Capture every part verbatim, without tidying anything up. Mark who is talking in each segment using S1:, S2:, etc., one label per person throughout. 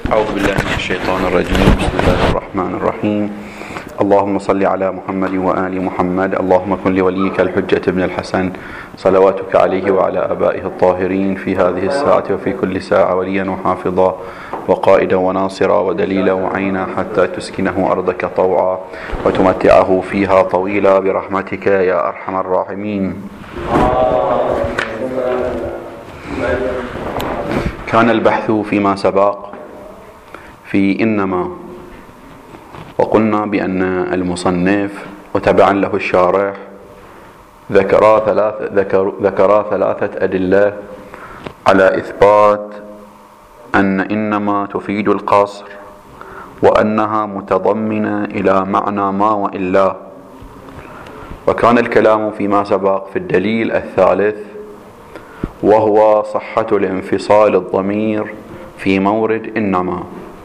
S1: أعوذ بالله من الشيطان الرجيم. بسم الله الرحمن الرحيم. اللهم صل على محمد وآل محمد. اللهم كن لوليك الحجة ابن الحسن صلواتك عليه وعلى آبائه الطاهرين في هذه الساعة وفي كل ساعة وليا وحافظا وقائدا وناصرا ودليلا وعينا حتى تسكنه أرضك طوعا وتمتعه فيها طويلا برحمتك يا أرحم الراحمين. كان البحث فيما سبق في إنما، وقلنا بأن المصنف وتبعا له الشارح ذكرا ثلاث ذكر ذكرا ثلاثة أدلة على إثبات أن إنما تفيد القصر، وأنها متضمنة إلى معنى ما وإلا. وكان الكلام فيما سبق في الدليل الثالث، وهو صحة الانفصال الضمير في مورد إنما.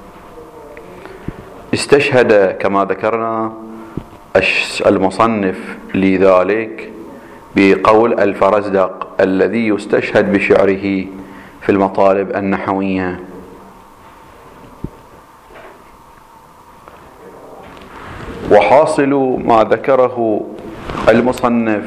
S1: استشهد كما ذكرنا المصنف لذلك بقول الفرزدق الذي يستشهد بشعره في المطالب النحوية. وحاصل ما ذكره المصنف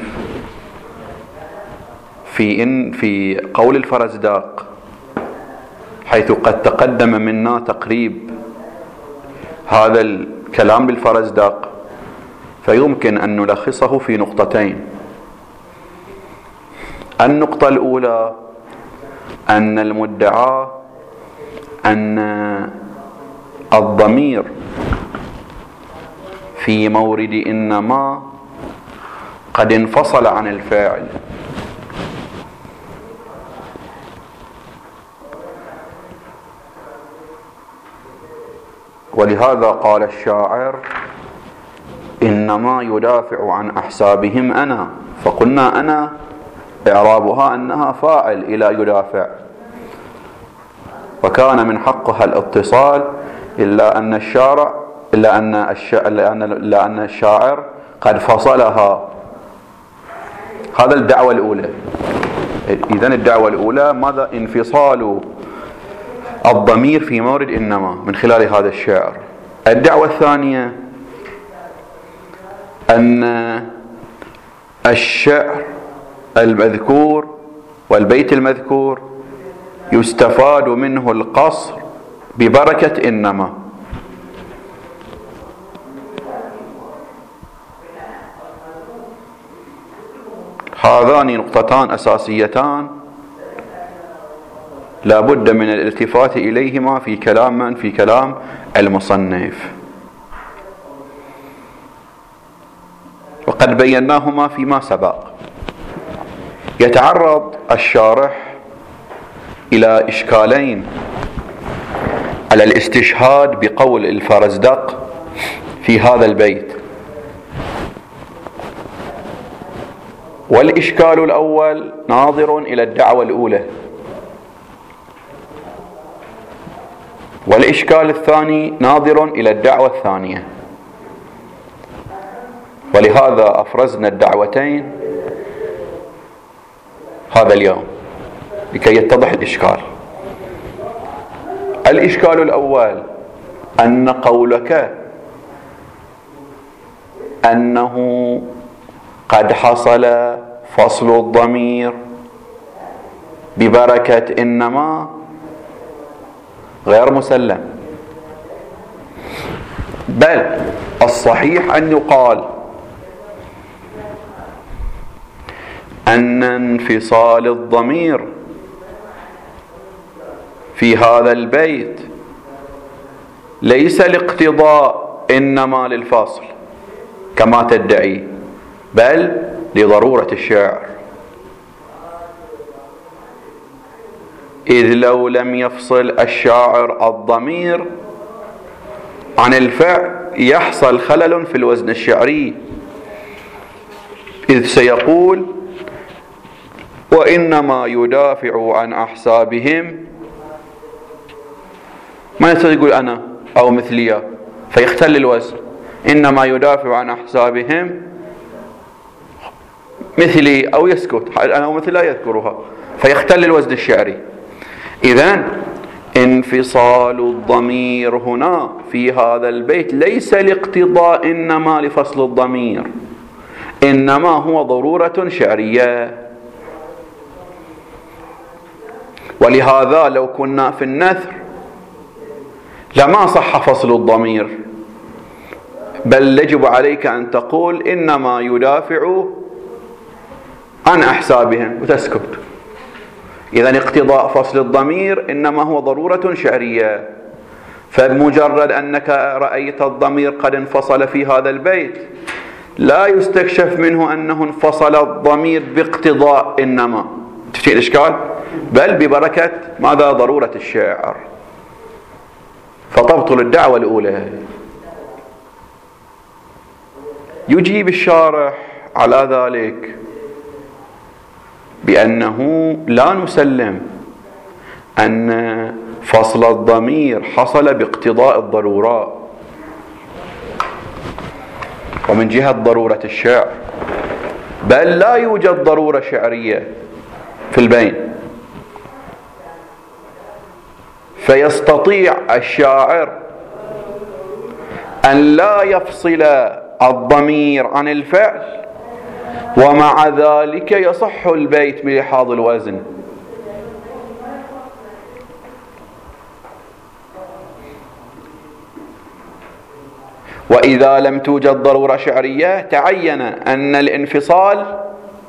S1: في إن في قول الفرزدق، حيث قد تقدم منا تقريب هذا الكلام بالفرزدق، فيمكن أن نلخصه في نقطتين. النقطة الأولى أن المدعى أن الضمير في مورد إنما قد انفصل عن الفاعل، ولهذا قال الشاعر إنما يدافع عن أحسابهم أنا، فقلنا أنا إعرابها أنها فاعل إلى يدافع، وكان من حقها الاتصال إلا أن الشارع إلا أن إلا أن الشاعر قد فصلها. هذا الدعوة الأولى. إذن الدعوة الأولى ماذا؟ انفصال الضمير في مورد إنما من خلال هذا الشعر. الدعوة الثانية أن الشعر المذكور والبيت المذكور يستفاد منه القصر ببركة إنما. هذان نقطتان أساسيتان لا بد من الالتفات إليهما في كلام من في كلام المصنف، وقد بيناهما فيما سبق. يتعرض الشارح إلى إشكالين على الاستشهاد بقول الفرزدق في هذا البيت. والإشكال الأول ناظر إلى الدعوة الأولى، والإشكال الثاني ناظر إلى الدعوة الثانية، ولهذا أفرزنا الدعوتين هذا اليوم لكي يتضح الإشكال. الإشكال الأول أن قولك أنه قد حصل فصل الضمير ببركة إنما غير مسلم، بل الصحيح أن يقال أن انفصال الضمير في هذا البيت ليس لاقتضاء إنما للفصل كما تدعي، بل لضرورة الشعر، إذ لو لم يفصل الشاعر الضمير عن الفعل يحصل خلل في الوزن الشعري، إذ سيقول وإنما يدافع عن أحسابهم، ما يصير يقول أنا أو مثلية فيختل الوزن. إنما يدافع عن أحسابهم مثلي أو يسكت، أنا ومثل لا يذكرها فيختل الوزن الشعري. إذن انفصال الضمير هنا في هذا البيت ليس لاقتضاء إنما لفصل الضمير، إنما هو ضرورة شعرية. ولهذا لو كنا في النثر لما صح فصل الضمير، بل يجب عليك أن تقول إنما يدافع عن أحسابهم وتسكت. إذن اقتضاء فصل الضمير إنما هو ضرورة شعرية، فبمجرد أنك رأيت الضمير قد انفصل في هذا البيت لا يستكشف منه أنه انفصل الضمير باقتضاء إنما، تفهم الإشكال؟ بل ببركة ماذا؟ ضرورة الشاعر. فتبطل الدعوة الأولى. يجيب الشارح على ذلك بأنه لا نسلم أن فصل الضمير حصل باقتضاء الضرورات ومن جهة ضرورة الشعر، بل لا يوجد ضرورة شعرية في البين، فيستطيع الشاعر أن لا يفصل الضمير عن الفعل ومع ذلك يصح البيت بلحاظ الوزن. وإذا لم توجد ضرورة شعرية تعين أن الانفصال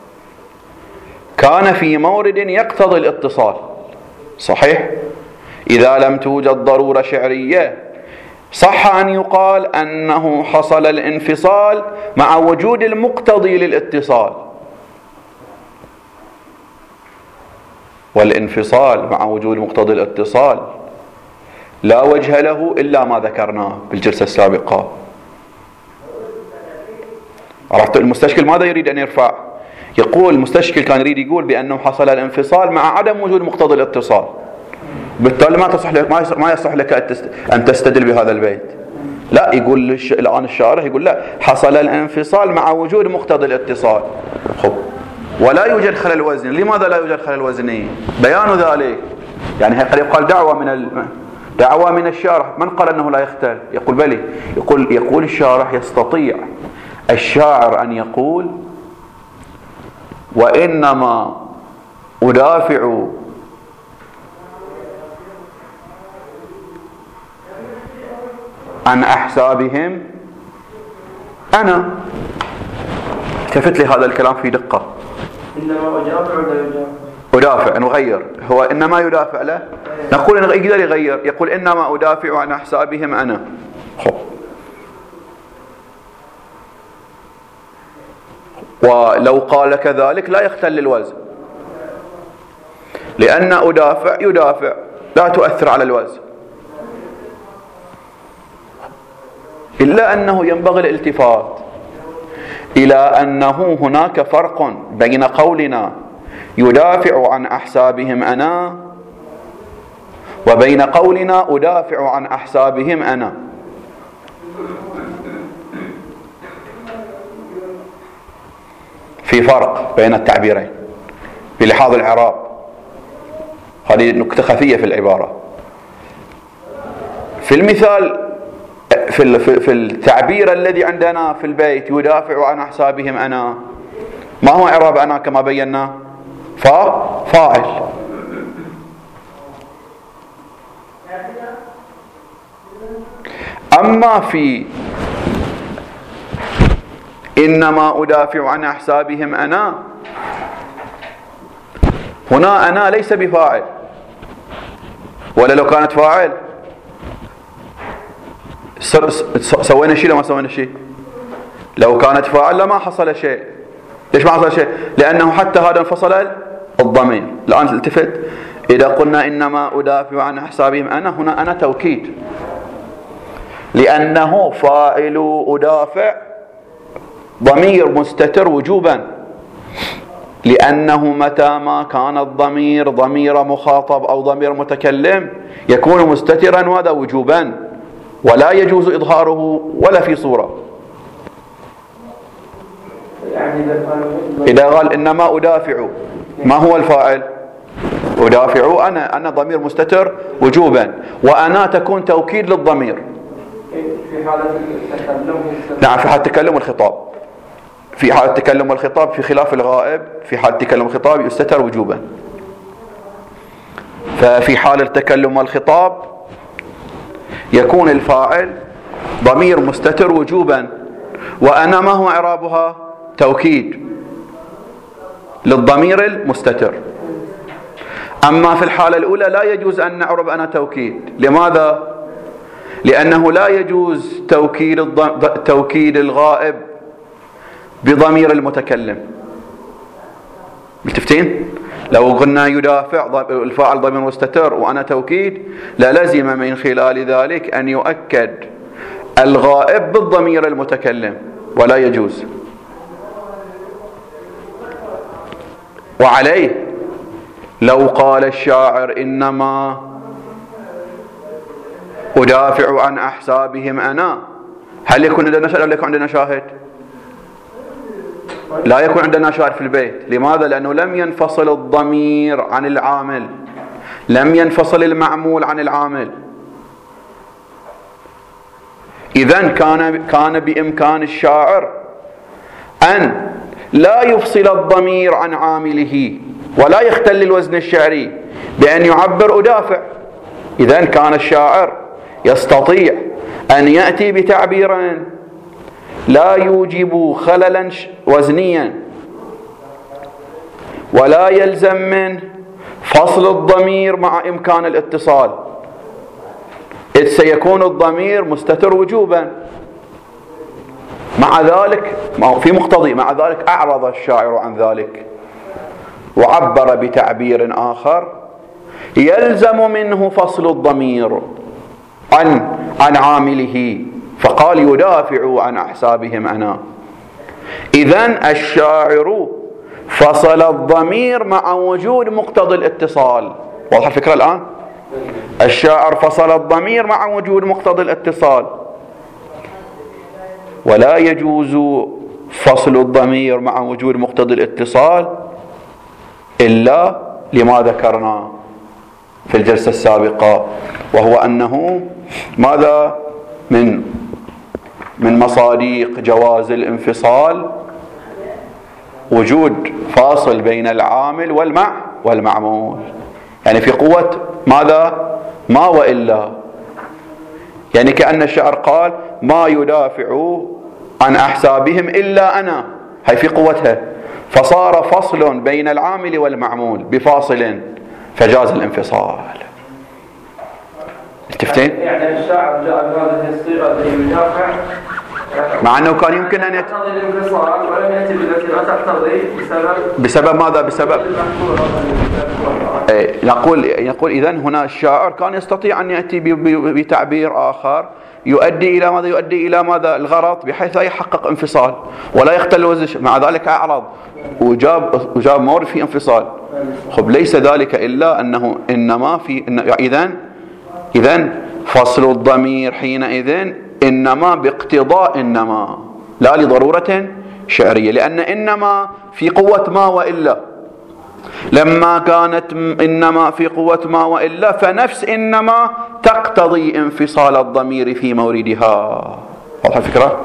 S1: كان في مورد يقتضي الاتصال، صحيح؟ إذا لم توجد ضرورة شعرية صح أن يقال أنه حصل الانفصال مع وجود المقتضي للاتصال، والانفصال مع وجود مقتضي الاتصال لا وجه له إلا ما ذكرناه بالجلسة السابقة. عرفت المستشكل ماذا يريد أن يرفع؟ يقول المستشكل كان يريد يقول بأنه حصل الانفصال مع عدم وجود مقتضي الاتصال، بالتالي ما تصح لك ما يصح لك أن تستدل بهذا البيت. لا، يقول الآن الشارح يقول لا، حصل الانفصال مع وجود مقتضي الاتصال. خب، ولا يوجد خلل وزني. لماذا لا يوجد خلل وزني؟ بيان ذلك يعني قد يقال دعوة من ال... دعوة من الشارح. من قال أنه لا يختل؟ يقول بلي، يقول يقول الشارح يستطيع الشاعر أن يقول وإنما أدافع عن أحسابهم أنا. التفت لي هذا الكلام في دقة.
S2: إنما أدافع ولا يدافع؟
S1: أدافع، نغير. هو إنما يدافع له، نقول يقدر يغير، يقول إنما أدافع عن أحسابهم أنا. خب. ولو قال كذلك لا يختل الوزن، لأن أدافع يدافع لا تؤثر على الوزن، إلا أنه ينبغي الالتفات إلى أنه هناك فرق بين قولنا يدافع عن أحسابهم أنا وبين قولنا أدافع عن أحسابهم أنا. في فرق بين التعبيرين بلحاظ الإعراب. هذه نكتة خفية في العبارة. في المثال في في التعبير الذي عندنا في البيت يدافع عن أحسابهم أنا، ما هو إعراب أنا كما بينا؟ فاعل. أما في إنما أدافع عن أحسابهم أنا، هنا أنا ليس بفاعل، ولا لو كانت فاعل سوينا شيء لما سوينا شيء؟ لو كانت فاعل لما حصل شيء. ليش ما حصل شيء؟ لأنه حتى هذا انفصل الضمير. الآن التفت، إذا قلنا إنما أدافع عن أحسابهم أنا، هنا أنا توكيد، لأنه فاعل أدافع ضمير مستتر وجوبا، لأنه متى ما كان الضمير ضمير مخاطب أو ضمير متكلم يكون مستترا وهذا وجوبا، ولا يجوز إظهاره ولا في صورة. إذا قال إنما أدافع، ما هو الفاعل؟ أدافع أنا أنا ضمير مستتر وجوبا، وأنا تكون توكيد للضمير.
S2: في حالة التكلم.
S1: نعم، في حال التكلم والخطاب. في حال التكلم والخطاب في خلاف الغائب، في حال التكلم والخطاب يستتر وجوبا. ففي حال التكلم والخطاب يكون الفاعل ضمير مستتر وجوبا، وأنا ما هو إعرابها؟ توكيد للضمير المستتر. أما في الحالة الأولى لا يجوز أن نعرب أنا توكيد. لماذا؟ لأنه لا يجوز توكيد الضم... توكيد الغائب بضمير المتكلم. ملتفتين؟ لو قلنا يدافع الفاعل ضمير مستتر وأنا توكيد، للزم من خلال ذلك أن يؤكد الغائب بالضمير المتكلم، ولا يجوز. وعليه لو قال الشاعر إنما أدافع عن أحسابهم أنا، هل يكون عندنا شاهد أو لا يكون عندنا شاهد؟ لا يكون عندنا شاهد في البيت. لماذا؟ لأنه لم ينفصل الضمير عن العامل، لم ينفصل المعمول عن العامل. إذن كان كان بإمكان الشاعر أن لا يفصل الضمير عن عامله ولا يختل الوزن الشعري بأن يعبر أدافع. إذن كان الشاعر يستطيع أن يأتي بتعبير لا يوجب خللا وزنيا ولا يلزم منه فصل الضمير مع إمكان الاتصال، إذ سيكون الضمير مستتر وجوبا. مع ذلك في مقتضي، مع ذلك أعرض الشاعر عن ذلك وعبر بتعبير آخر يلزم منه فصل الضمير عن عن عامله، فقال يدافع عن أحسابهم أنا. إذن الشاعر فصل الضمير مع وجود مقتضى الاتصال. واضح الفكرة الآن؟ الشاعر فصل الضمير مع وجود مقتضى الاتصال، ولا يجوز فصل الضمير مع وجود مقتضى الاتصال إلا لما ذكرنا في الجلسة السابقة، وهو أنه ماذا؟ من من مصادق جواز الانفصال وجود فاصل بين العامل والمع والمعمول. يعني في قوة ماذا؟ ما وإلا. يعني كأن الشاعر قال ما يدافع عن أحسابهم إلا أنا، هي في قوتها، فصار فصل بين العامل والمعمول بفاصل فجاز الانفصال. التفتين؟
S2: يعني الشاعر جاء بهذه الصيغة التي يدافع
S1: مع أنه كان يمكن أن
S2: يقتضي الانفصال ولم يأتي بالتي لا تقتضي بسبب
S1: بسبب ماذا؟ بسبب إيه نقول يقول إذن هنا الشاعر كان يستطيع أن يأتي بتعبير آخر يؤدي إلى ماذا؟ يؤدي إلى ماذا؟ الغرض، بحيث لا يحقق انفصال ولا يختل وزن. مع ذلك أعرض وجاب وجاب مورد في انفصال. خب ليس ذلك إلا أنه إنما في إذن إذن فصل الضمير حينئذ إنما باقتضاء إنما، لا لضرورة شعرية، لأن إنما في قوة ما وإلا. لما كانت إنما في قوة ما وإلا فنفس إنما تقتضي انفصال الضمير في موردها. واضح الفكرة؟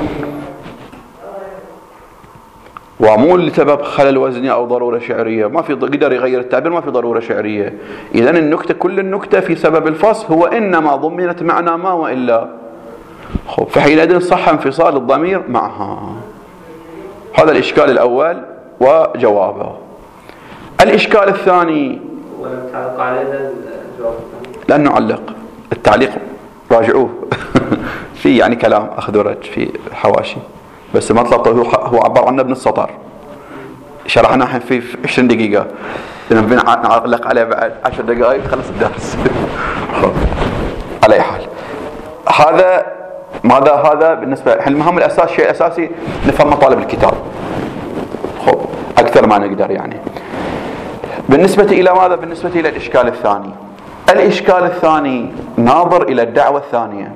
S1: ومو لسبب خلل وزني أو ضرورة شعرية، ما في قدر يغير التعبير، ما في ضرورة شعرية. إذن النكتة كل النكتة في سبب الفصل هو إنما ضمنت معنى ما وإلا. خب فحينئذ صح انفصال الضمير معها. هذا الإشكال الأول وجوابه. الإشكال الثاني لن نعلق، التعليق راجعوه في يعني كلام أخذ ورج في الحواشي، بس مطلب هو عبر عنه ابن السطر، شرحناه في عشرين دقيقة، نعلق عليه بعد عشر دقائق خلص الدرس. على أي حال هذا ماذا هذا بالنسبة المهم الأساس، الشيء الأساسي نفهم مطالب الكتاب خب أكثر ما نقدر. يعني بالنسبة إلى ماذا؟ بالنسبة إلى الإشكال الثاني، الإشكال الثاني ناظر إلى الدعوة الثانية.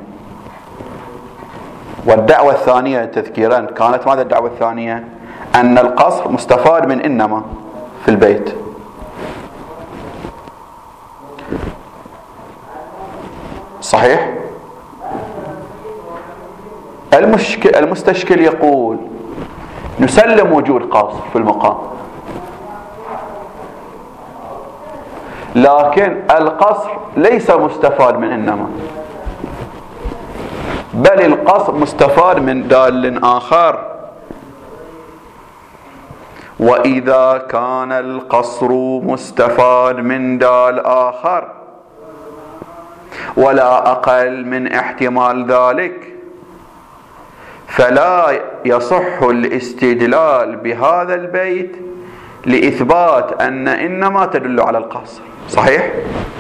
S1: والدعوة الثانية تذكيرا كانت ماذا؟ الدعوة الثانية أن القصر مستفاد من إنما في البيت، صحيح؟ المشكل المستشكل يقول نسلم وجود قاصر في المقام، لكن القصر ليس مستفاد من إنما، بل القصر مستفاد من دال آخر. وإذا كان القصر مستفاد من دال آخر ولا أقل من احتمال ذلك، فلا يصح الاستدلال بهذا البيت لإثبات أن إنما تدل على القصر. صحيح؟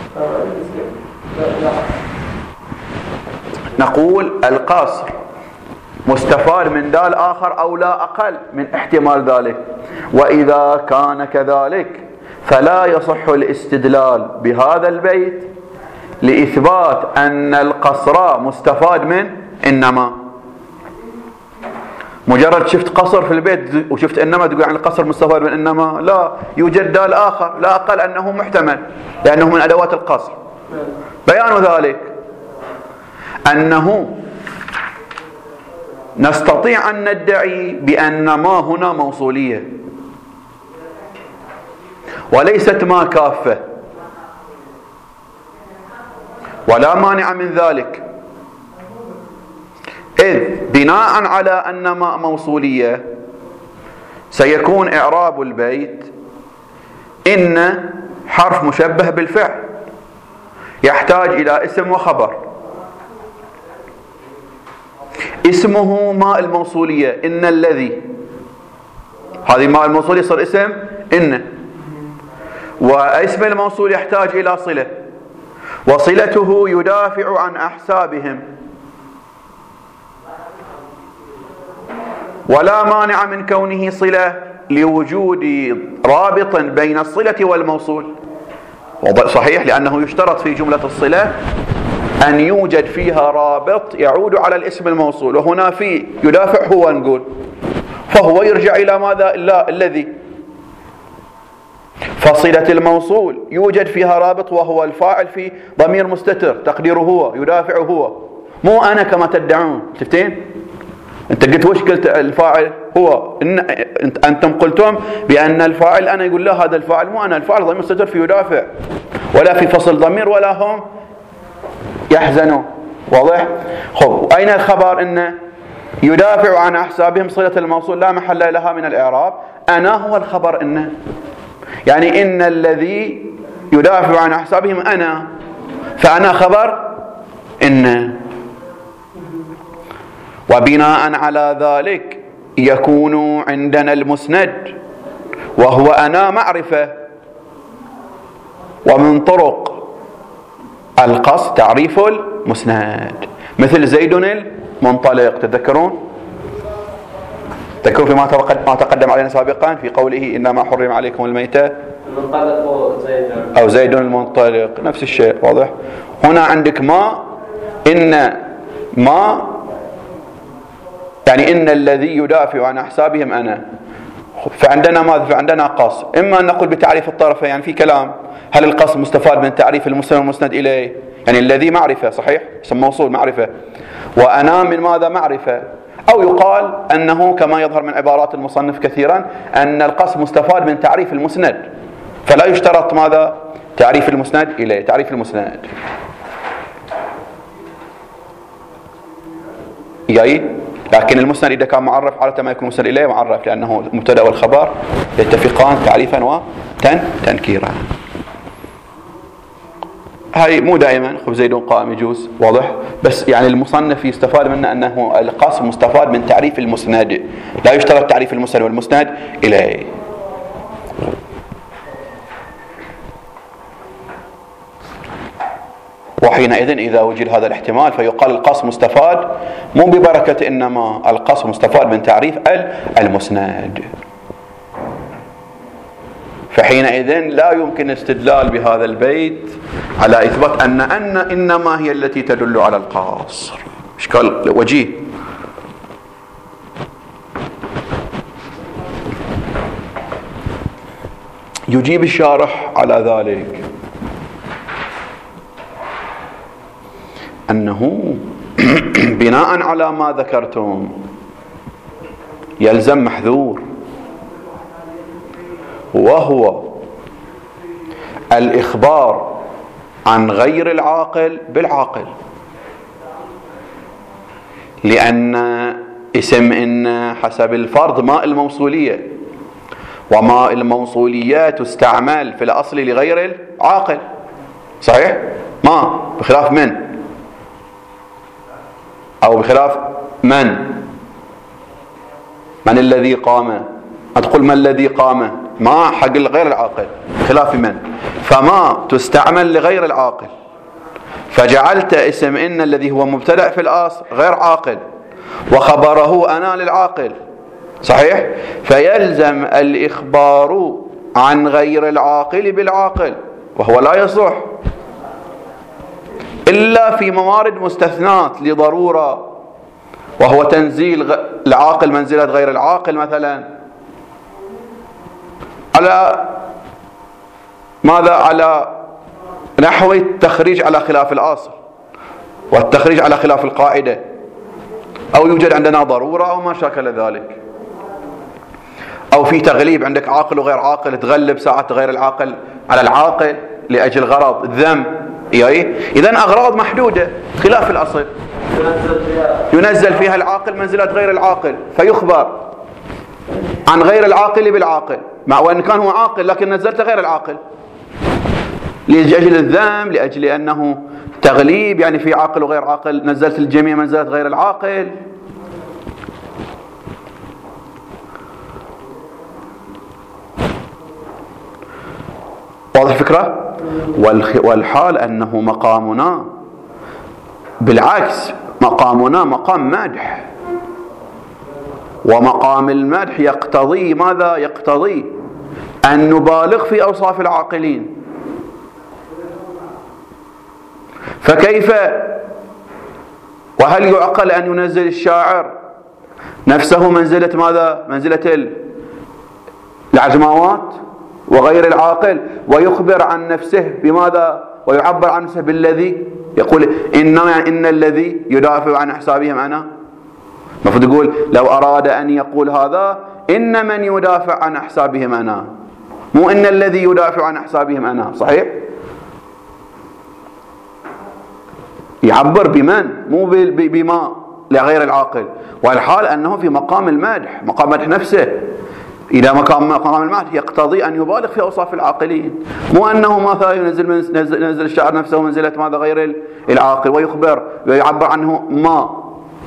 S1: نقول القصر مستفاد من دال آخر أو لا أقل من احتمال ذلك، وإذا كان كذلك فلا يصح الاستدلال بهذا البيت لإثبات أن القصر مستفاد من إنما. مجرد شفت قصر في البيت وشفت إنما تقول عن القصر مستفاد من إنما؟ لا، يوجد دال آخر لا أقل أنه محتمل لأنه من أدوات القصر. بيان ذلك أنه نستطيع أن ندعي بأن ما هنا موصولية وليست ما كافة، ولا مانع من ذلك، إذ بناء على أن ما موصولية سيكون إعراب البيت إن حرف مشبه بالفعل يحتاج إلى اسم وخبر. اسمه ماء الموصولية إن الذي، هذه ماء الموصولية صار اسم إن، واسم الموصول يحتاج إلى صلة، وصلته يدافع عن أحسابهم، ولا مانع من كونه صلة لوجود رابط بين الصلة والموصول. صحيح، لأنه يشترط في جملة الصلة أن يوجد فيها رابط يعود على الاسم الموصول، وهنا في يدافع هو نقول، فهو يرجع إلى ماذا؟ إلا الذي. فصلة الموصول يوجد فيها رابط وهو الفاعل في ضمير مستتر تقديره هو، يدافع هو، مو أنا كما تدعون. شفتين؟ أنت قلت وش قلت؟ الفاعل هو. إن أنتم قلتم بأن الفاعل أنا، يقول لا، هذا الفاعل مو أنا، الفاعل ضمير مستتر في يدافع، ولا في فصل ضمير، ولا هم يحزنوا. واضح؟ خب، أين الخبر؟ إن يدافع عن أحسابهم صلة الموصول لا محل لها من الإعراب، أنا هو الخبر إن، يعني إن الذي يدافع عن أحسابهم أنا، فأنا خبر إن. وبناء على ذلك يكون عندنا المسند وهو أنا معرفة، ومن طرق القصد تعريف المسند، مثل زيد المنطلق. تذكرون تذكرون فيما ما تقدم علينا سابقا في قوله إنما حرم عليكم الميتة أو زيد المنطلق، نفس الشيء. واضح؟ هنا عندك ما، إن ما يعني إن الذي يدافع عن أحسابهم أنا، فعندنا ماذا؟ فعندنا قص. إما أن نقول بتعريف الطرفين، يعني في كلام هل القص مستفاد من تعريف المسند والمسند إليه؟ يعني الذي معرفة، صحيح، اسم موصول معرفة، وأنا من ماذا؟ معرفة. أو يقال أنه كما يظهر من عبارات المصنف كثيرا أن القص مستفاد من تعريف المسند، فلا يشترط ماذا؟ تعريف المسند إليه، تعريف المسند. جاي؟ لكن المسند إذا كان معرف عادة ما يكون مسند إليه معرف، لأنه المبتدأ والخبر يتفقان تعريفا وتنكيرا. هاي مو دائما خب زيد قائم يجوز. واضح؟ بس يعني المصنف يستفاد منه أنه القص مستفاد من تعريف المسند، لا يشترط تعريف المسند والمسند إليه. وحينئذ إذا وجد هذا الاحتمال فيقال القص مستفاد مو ببركة إنما، القص مستفاد من تعريف المسند. فحينئذ لا يمكن الاستدلال بهذا البيت على إثبات أن أن إنما هي التي تدل على القصر. إشكال وجيه. يجيب الشارح على ذلك أنه بناء على ما ذكرتم يلزم محذور، وهو الإخبار عن غير العاقل بالعاقل، لأن اسم إن حسب الفرض ماء الموصولية، وماء الموصولية تستعمل في الأصل لغير العاقل، صحيح؟ ما بخلاف من أو بخلاف من من الذي قام، أتقول ما الذي قام، ما حق غير العاقل خلاف من، فما تستعمل لغير العاقل، فجعلت اسم إن الذي هو مبتدأ في الأصل غير عاقل وخبره أنا للعاقل، صحيح؟ فيلزم الإخبار عن غير العاقل بالعاقل، وهو لا يصح إلا في موارد مستثنات لضرورة، وهو تنزيل العاقل منزلة غير العاقل، مثلا على ماذا؟ على نحو التخريج على خلاف الأصل والتخريج على خلاف القاعدة، أو يوجد عندنا ضرورة أو ما شاكل ذلك، أو في تغليب عندك عاقل وغير عاقل، تغلب ساعات غير العاقل على العاقل لأجل غرض الذم، إذن أغراض محدودة خلاف الأصل ينزل فيها العاقل منزلة غير العاقل، فيخبر عن غير العاقل بالعاقل، مع وإن كان هو عاقل لكن نزلت غير العاقل لأجل الذم، لأجل أنه تغليب، يعني في عاقل وغير عاقل نزلت الجميع منزلة غير العاقل. واضح الفكرة؟ والحال أنه مقامنا بالعكس، مقامنا مقام مدح، ومقام المدح يقتضي ماذا؟ يقتضي أن نبالغ في أوصاف العاقلين، فكيف وهل يعقل أن ينزل الشاعر نفسه منزلة ماذا؟ منزلة العجماوات وغير العاقل، ويخبر عن نفسه بماذا؟ ويعبر عن نفسه بالذي، يقول إنما إن الذي يدافع عن حسابهم أنا، المفروض يقول لو أراد أن يقول هذا إن من يدافع عن حسابهم أنا، مو إن الذي يدافع عن حسابهم أنا، صحيح؟ يعبر بمن مو بما لغير العاقل، والحال أنه في مقام المدح، مقام مدح نفسه، إذا مقام مقام المدح يقتضي أن يبالغ في أوصاف العاقلين، مو أنه مثلا ينزل ينزل, ينزل الشاعر نفسه منزلة ماذا؟ غير العاقل، ويخبر ويعبر عنه ما.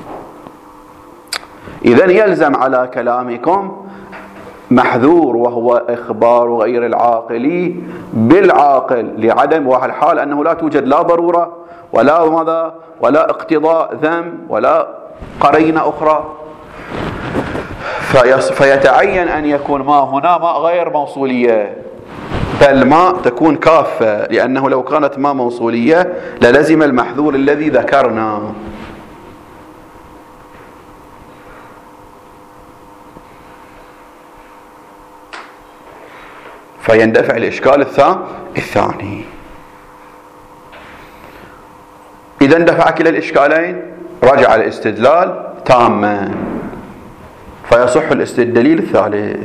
S1: إذن يلزم على كلامكم محذور، وهو إخبار غير العاقل بالعاقل، لعدم والحال أنه لا توجد لا ضرورة ولا ماذا؟ ولا اقتضاء ذم ولا قرينة أخرى، فيتعين أن يكون ما هنا ما غير موصولية، بل ما تكون كافة، لأنه لو كانت ما موصولية للزم المحذور الذي ذكرنا. فيندفع الإشكال الثاني. إذا اندفع كلا الإشكالين رجع الاستدلال تاما، فيصح الاستدلال الثالث.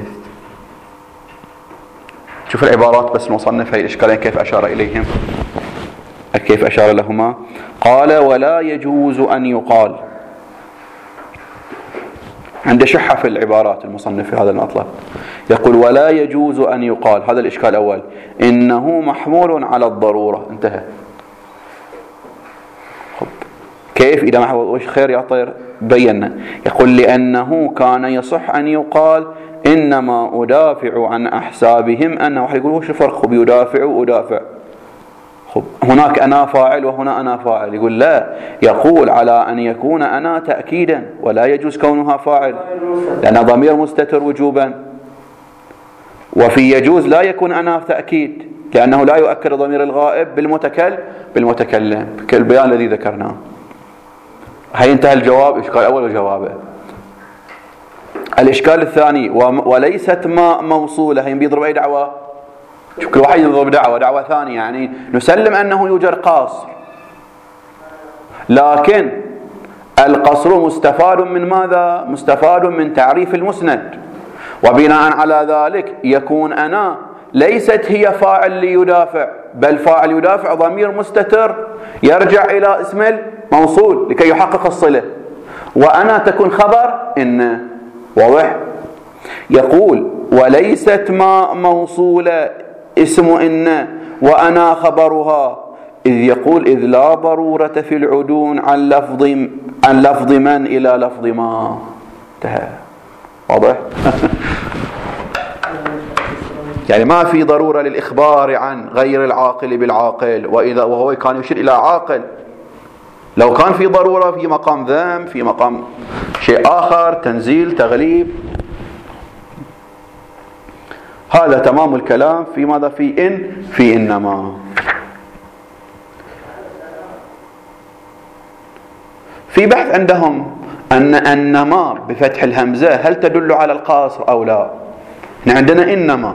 S1: شوف العبارات بس المصنف هاي الإشكالين كيف أشار إليهم، كيف أشار لهما. قال ولا يجوز أن يقال، عنده شحة في العبارات المصنف في هذا المطلب، يقول ولا يجوز أن يقال، هذا الإشكال الأول، إنه محمول على الضرورة، انتهى. كيف إذا ما وش خير يا طير بينا، يقول لأنه كان يصح أن يقال إنما أدافع عن أحسابهم أنا، واحد يقول وش الفرق بيدافع وأدافع، خب هناك أنا فاعل وهنا أنا فاعل، يقول لا، يقول على أن يكون أنا تأكيدا ولا يجوز كونها فاعل لأن ضمير مستتر وجوبا، وفي يجوز لا يكون أنا تأكيد لأنه لا يؤكد ضمير الغائب بالمتكلم بالمتكلم كالبيان الذي ذكرناه. هي انتهى الجواب، إشكال أول وجوابه. الإشكال الثاني وليست ما موصولة، هي بيضرب أي دعوة، شوف كل واحد يضرب دعوة دعوة ثانية، يعني نسلم أنه يوجد قاصر، لكن القصر مستفاد من ماذا؟ مستفاد من تعريف المسند، وبناء على ذلك يكون أنا ليست هي فاعل ليدافع، بل فاعل يدافع ضمير مستتر يرجع إلى اسم الموصول لكي يحقق الصلة، وأنا تكون خبر إن. واضح؟ يقول وليست ما موصولة اسم إن وأنا خبرها، إذ يقول إذ لا ضرورة في العدون عن لفظ عن لفظ من إلى لفظ ما. انتهى. واضح؟ يعني ما في ضرورة للإخبار عن غير العاقل بالعاقل، وإذا وهو كان يشير إلى عاقل. لو كان في ضرورة في مقام ذم، في مقام شيء آخر، تنزيل، تغليب. هذا تمام الكلام في ماذا؟ في إن في إنما. في بحث عندهم أن أنما بفتح الهمزة هل تدل على القصر أو لا؟ عندنا إنما،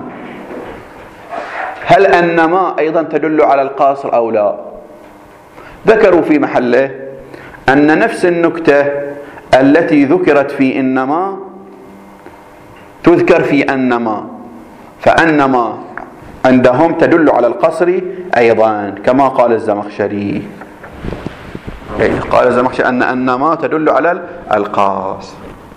S1: هل أنما أيضا تدل على القصر أو لا؟ ذكروا في محله أن نفس النكتة التي ذكرت في إنما تذكر في أنما، فأنما عندهم تدل على القصر أيضا كما قال الزمخشري. قال الزمخشري أن أنما تدل على القصر،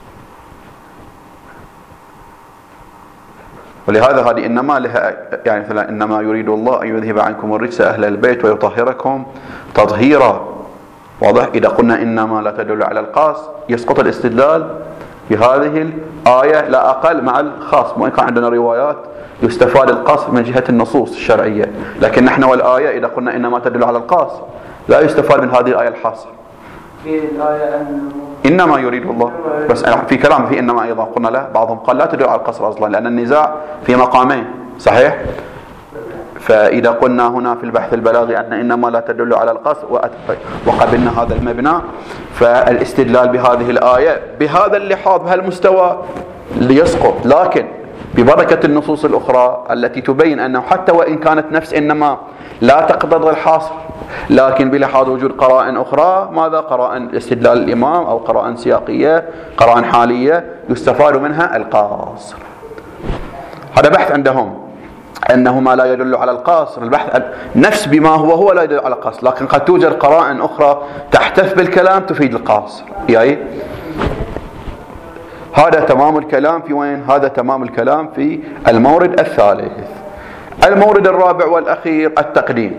S1: ولهذا هذه إنما لها يعني مثلا إنما يريد الله أن يذهب عنكم الرجس أهل البيت ويطهركم تطهيرا. واضح؟ إذا قلنا إنما لا تدل على القاص يسقط الاستدلال بهذه الآية لا أقل مع الخاص، وإن كان عندنا روايات يستفاد القاص من جهة النصوص الشرعية، لكن نحن والآية إذا قلنا إنما تدل على القاص لا يستفاد من هذه الآية الحاصر.
S2: في الآية أن
S1: إنما يريد الله، بس في كلام في إنما أيضا قلنا لا، بعضهم قال لا تدل على القصر أصلا لأن النزاع في مقامين. صحيح؟ فإذا قلنا هنا في البحث البلاغي أن إنما لا تدل على القصر وقبلنا هذا المبنى، فالاستدلال بهذه الآية بهذا اللحاظ بهالمستوى ليسقط، لكن ببركة النصوص الأخرى التي تبين أنه حتى وإن كانت نفس إنما لا تقتضي الحصر، لكن بلحاظ وجود قرائن أخرى، ماذا؟ قرائن استدلال الإمام أو قرائن سياقية، قرائن حالية يستفاد منها القاصر. هذا بحث عندهم أنه ما لا يدل على القاصر، البحث نفس بما هو هو لا يدل على القاصر، لكن قد توجد قرائن أخرى تحتف بالكلام تفيد القاصر. يعني هذا تمام الكلام في وين؟ هذا تمام الكلام في المورد الثالث. المورد الرابع والأخير التقديم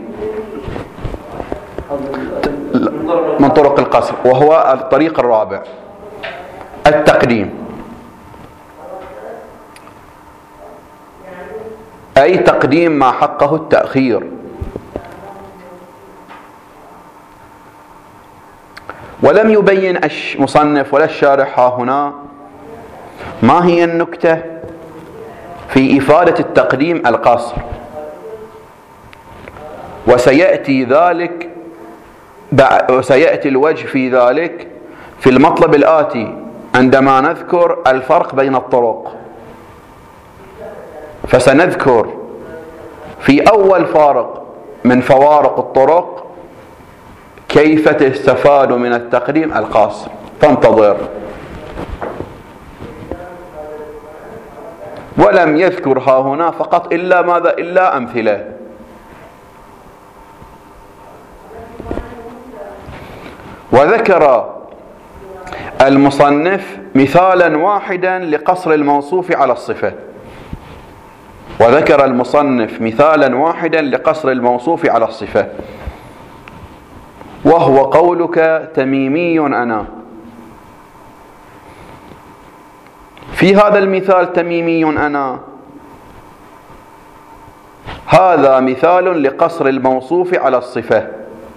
S1: من طرق القصر، وهو الطريق الرابع التقديم، أي تقديم ما حقه التأخير. ولم يبين المصنف ولا الشارح هنا ما هي النكتة في إفادة التقديم القصر، وسيأتي ذلك وسيأتي الوجه في ذلك في المطلب الآتي عندما نذكر الفرق بين الطرق. فسنذكر في أول فارق من فوارق الطرق كيف تستفاد من التقديم القاصر، فانتظر. ولم يذكر ها هنا فقط إلا ماذا؟ إلا أمثلة. وذكر المصنف مثالا واحدا لقصر الموصوف على الصفة وذكر المصنف مثالا واحدا لقصر الموصوف على الصفة وهو قولك تميمي أنا. في هذا المثال تميمي أنا هذا مثال لقصر الموصوف على الصفة.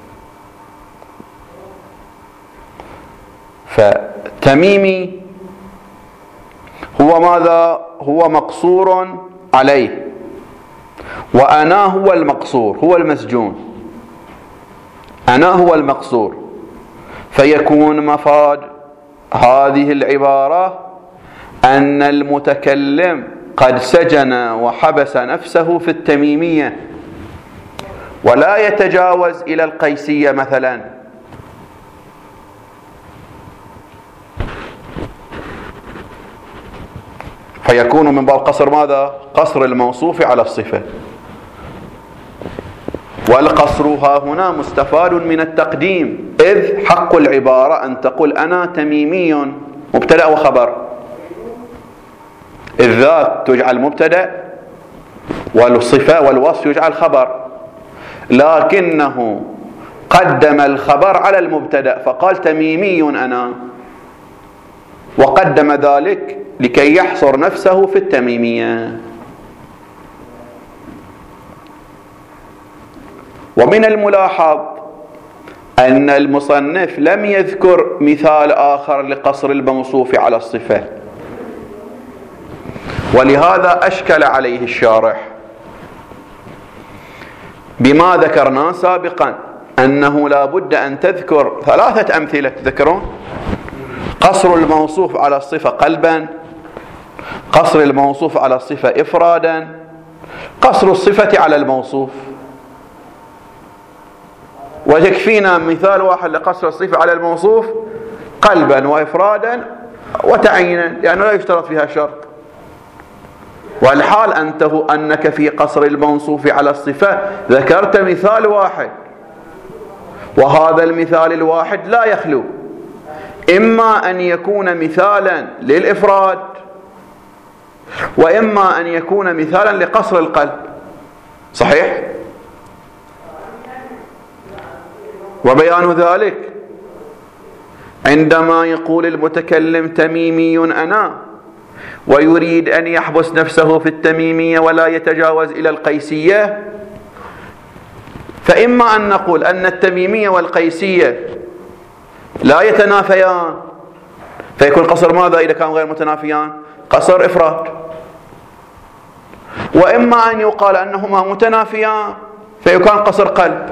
S1: فتميمي هو ماذا؟ هو مقصور عليه، وأنا هو المقصور، هو المسجون. أنا هو المقصور، فيكون مفاد هذه العبارة أن المتكلم قد سجن وحبس نفسه في التميمية ولا يتجاوز إلى القيسية مثلا، فيكون من باب قصر ماذا؟ قصر الموصوف على الصفة. والقصر ها هنا مستفاد من التقديم، إذ حق العبارة أن تقول أنا تميمي مبتدأ وخبر، الذات تجعل مبتدأ والصفة والوصف يجعل خبر، لكنه قدم الخبر على المبتدأ فقال تميمي أنا، وقدم ذلك لكي يحصر نفسه في التميمية. ومن الملاحظ أن المصنف لم يذكر مثال آخر لقصر الموصوف على الصفة، ولهذا أشكل عليه الشارح بما ذكرنا سابقا أنه لا بد أن تذكر ثلاثة أمثلة. تذكرون قصر الموصوف على الصفة قلبا، قصر الموصوف على الصفة إفرادا، قصر الصفة على الموصوف. ويكفينا مثال واحد لقصر الصفة على الموصوف قلبا وإفرادا وتعيينا، لأنه لا يشترط فيها شرط. والحال أنته أنك في قصر الموصوف على الصفة ذكرت مثال واحد، وهذا المثال الواحد لا يخلو إما أن يكون مثالا للإفراد، وإما أن يكون مثالا لقصر القلب. صحيح؟ وبيان ذلك عندما يقول المتكلم تميمي أنا ويريد أن يحبس نفسه في التميمية ولا يتجاوز إلى القيسية، فإما أن نقول أن التميمية والقيسية لا يتنافيان فيكون قصر ماذا إذا كان غير متنافيان؟ قصر إفراد. وإما أن يقال أنهما متنافيان فيكون قصر قلب.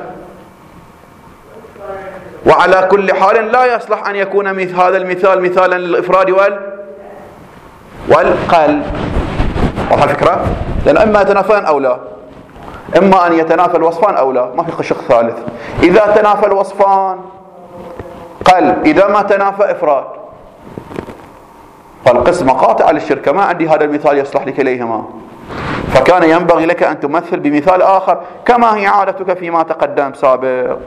S1: وعلى كل حال لا يصلح أن يكون مثل هذا المثال مثالا للإفراد وال والقلب. واضحة الفكرة؟ لأن إما يتنافيان أو لا، إما أن يتنافى الوصفان أو لا، ما في شق ثالث. إذا تنافى الوصفان قلب، إذا ما تنافى إفراد، فالقسم قاطع للشركة. ما عندي هذا المثال يصلح لكليهما، فكان ينبغي لك أن تمثل بمثال آخر كما هي عادتك فيما تقدم سابق.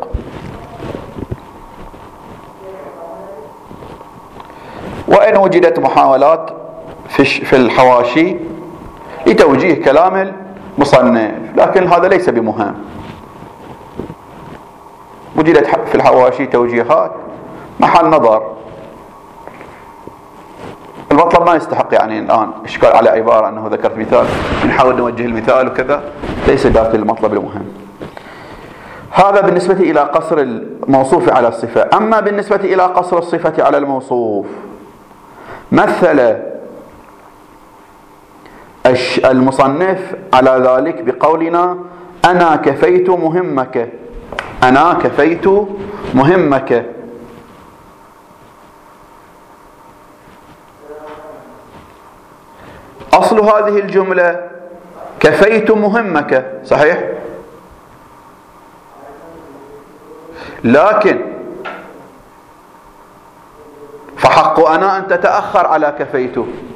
S1: وإن وجدت محاولات في الحواشي لتوجيه كلام المصنف، لكن هذا ليس بمهم. وجدت في الحواشي توجيهات محل نظر، المطلب ما يستحق يعني الآن إشكال على عبارة أنه ذكرت مثال نحاول نوجه المثال وكذا، ليس ذاك المطلب المهم. هذا بالنسبة إلى قصر الموصوف على الصفة. أما بالنسبة إلى قصر الصفة على الموصوف، مثل المصنف على ذلك بقولنا أنا كفيت مهمك، أنا كفيت مهمك. أصل هذه الجملة كفيت مهمك، صحيح؟ لكن فحق أنا أن تتأخر على كفيت،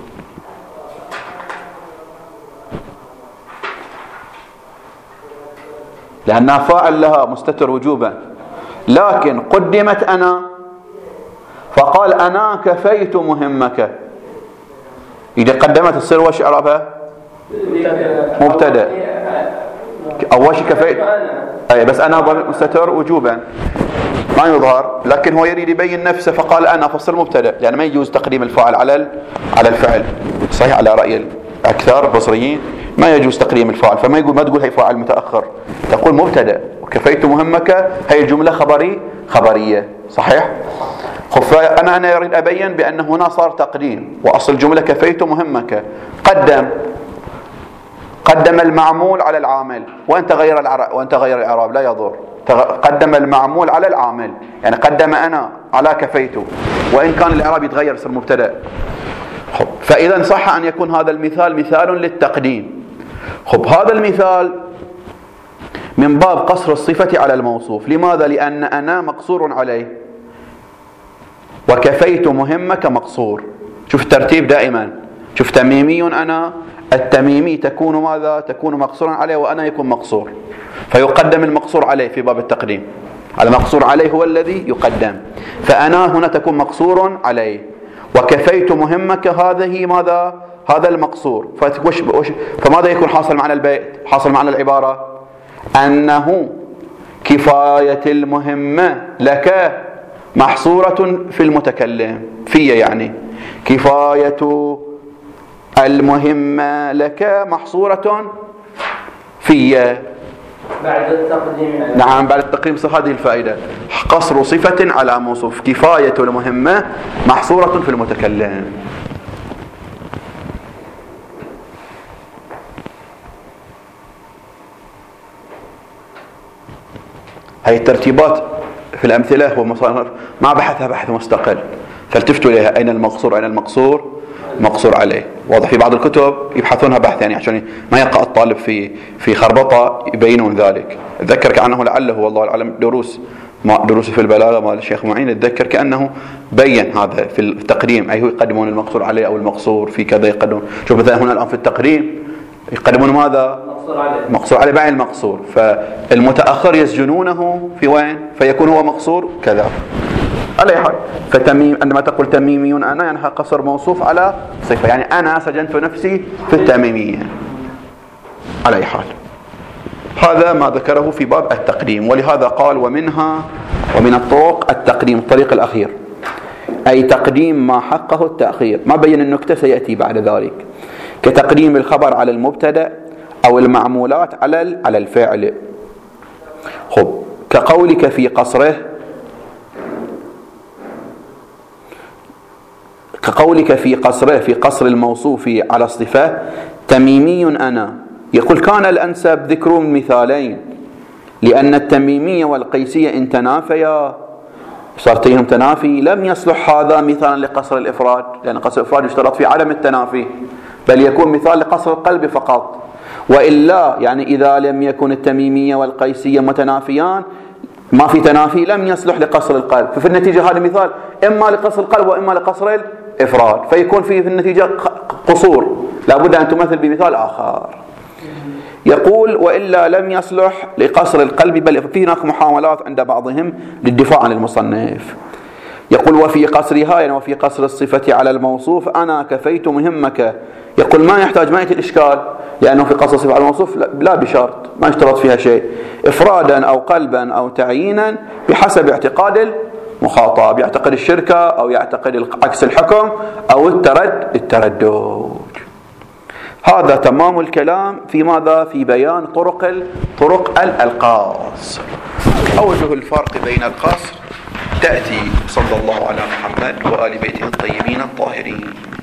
S1: لأنها فاعل لها مستتر وجوبا، لكن قدمت أنا فقال أنا كفيت مهمك. إذا قدمت تصير وش إعرابها؟ مبتدأ. أول شيء كفيت أي بس أنا مستتر وجوبا ما يظهر، لكن هو يريد يبين نفسه فقال أنا فصل مبتدأ، لأن يعني ما يجوز تقديم الفاعل على على الفعل. صحيح على رأي الأكثر البصريين ما يجوز تقديم الفاعل، فما يقول ما تقول هي فاعل متأخر، تقول مبتدأ. وكفيت مهمك هي الجملة خبري خبرية. صحيح؟ فأنا أنا أريد أبين بأن هنا صار تقديم، وأصل الجملة كفيت مهمك. قدم قدم المعمول على العامل، وأنت غير العرب وأنت غير الإعراب لا يضر. قدم المعمول على العامل، يعني قدم أنا على كفيته، وإن كان الإعراب يتغير يصير مبتدأ. فإذا صح أن يكون هذا المثال مثال للتقديم. خب هذا المثال من باب قصر الصفة على الموصوف. لماذا؟ لأن أنا مقصور عليه، وكفيت مهمك مقصور. شوف الترتيب دائما، شوف تميمي أنا، التميمي تكون ماذا؟ تكون مقصورا عليه وأنا يكون مقصور، فيقدم المقصور عليه في باب التقديم. المقصور عليه هو الذي يقدم، فأنا هنا تكون مقصور عليه. وكفيت مهمك هذه ماذا؟ هذا المقصور. فماذا يكون حاصل معنى البيت؟ حاصل معنى العبارة أنه كفاية المهمة لك محصورة في المتكلم، في يعني كفاية المهمة لك محصورة في
S2: بعد التقديم.
S1: نعم بعد التقديم. صح هذه الفائدة، قصر صفة على موصوف، كفاية المهمة محصورة في المتكلم. هذه الترتيبات في الأمثلة هو ما بحثها بحث مستقل، فالتفتوا إليها. أين المقصور؟ أين المقصور؟ مقصور عليه. واضح في بعض الكتب يبحثونها بحث يعني عشان ما يقع الطالب في في خربطة يبينون ذلك. اتذكر كأنه لعله والله العالم دروس ما دروس في البلاغة مال الشيخ معين، اتذكر كأنه بين هذا في التقديم، أي هو يقدمون المقصور عليه أو المقصور في كذا يقدمون. شوف مثلا هنا الآن في التقديم يقدمون ماذا؟
S2: مقصور عليه.
S1: مقصور عليه بعين المقصور، فالمتأخر يسجنونه في وين؟ فيكون هو مقصور كذا. على حال. فتميم عندما تقول تميمي أنا يعني قصر موصوف على صفة، يعني أنا سجنت نفسي في التميمية. على أي حال هذا ما ذكره في باب التقديم. ولهذا قال ومنها ومن الطرق التقديم، الطريق الأخير، أي تقديم ما حقه التأخير. ما بين النكتة سيأتي بعد ذلك، كتقديم الخبر على المبتدأ أو المعمولات على على الفعل. خب كقولك في قصره، كقولك في قصره في قصر الموصوف على الصفة تميمي أنا. يقول كان الأنسب ذكر مثالين، لأن التميمية والقيسية إن تنافيا صارتينهم تنافي لم يصلح هذا مثالا لقصر الإفراد، لأن قصر الإفراد يشترط في عدم التنافي، بل يكون مثال لقصر القلب فقط. وإلا يعني إذا لم يكن التميمية والقيسية متنافيان، ما في تنافي، لم يصلح لقصر القلب. ففي النتيجة هذا مثال إما لقصر القلب وإما لقصر الإفراد، فيكون فيه في النتيجة قصور، لابد أن تمثل بمثال آخر. يقول وإلا لم يصلح لقصر القلب، بل في هناك محاولات عند بعضهم للدفاع عن المصنف. يقول وفي قصرها يعني وفي قصر الصفة على الموصوف أنا كفيت مهمك. يقول ما يحتاج ما يأتي الإشكال، لأنه في قصر الصفة على الموصوف لا بشرط، ما يشترط فيها شيء، إفرادا أو قلبا أو تعيينا بحسب اعتقاد المخاطب، يعتقد الشركة أو يعتقد عكس الحكم أو الترد التردد. هذا تمام الكلام في ماذا؟ في بيان طرق طرق القصر. أوجه الفرق بين القصر تأتي. صلى الله على محمد وآل بيته الطيبين الطاهرين.